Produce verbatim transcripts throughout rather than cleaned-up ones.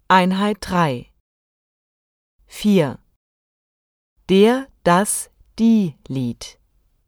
Einheit drei. vier. Der, das, die Lied.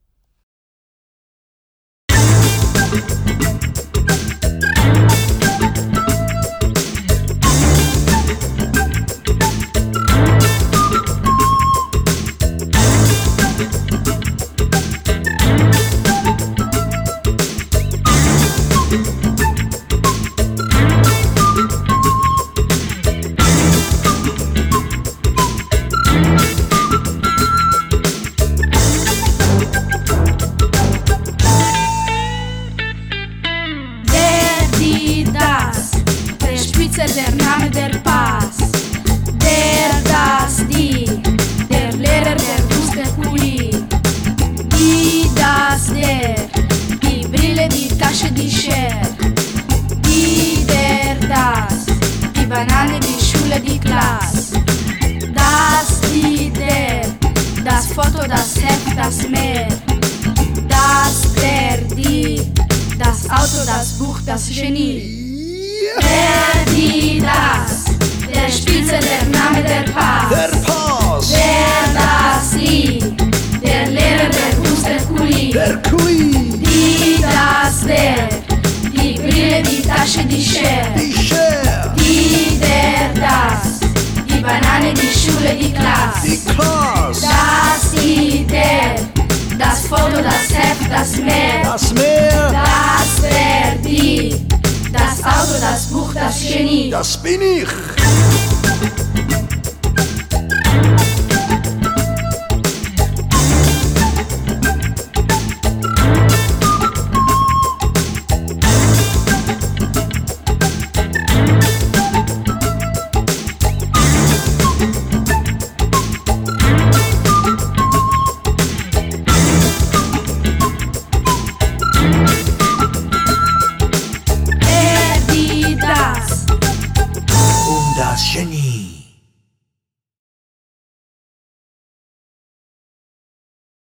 Der Name, der Pass, der, das, die, der Lehrer, der Bus, der Kuli, die, das, der, die Brille, die Tasche, die Schere, die, der, das, die Banane, die Schule, die Klasse, das, die, der, das Foto, das Heft, das Meer, das, der, die, das Auto, das Buch, das Genie. Der, die, das, der Spitze, der Name, der Pass, Der Pass, der, das, die, der Lehrer, der Bus, der Kuli, der Kuli, die, das, der, die Brille, die Tasche, die Schere, die Schere, die, der, das, die Banane, die Schule, die Klasse, die Klasse, das, die, der, das Foto, das Heft, das Meer, das Meer, das, der, die, das Auto, das Buch, das Genie. das bin ich.